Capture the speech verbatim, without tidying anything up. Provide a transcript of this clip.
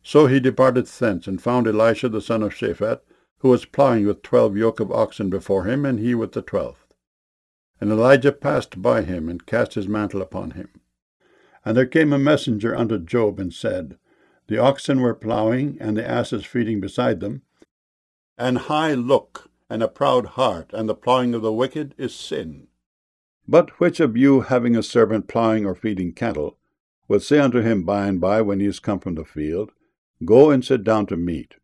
So he departed thence, and found Elisha the son of Shaphat, who was plowing with twelve yoke of oxen before him, and he with the twelfth. And Elijah passed by him, and cast his mantle upon him. And there came a messenger unto Job, and said, The oxen were plowing, and the asses feeding beside them. An high look, and a proud heart, and the plowing of the wicked is sin. But which of you, having a servant plowing or feeding cattle, will say unto him by and by, when he is come from the field, Go and sit down to meat?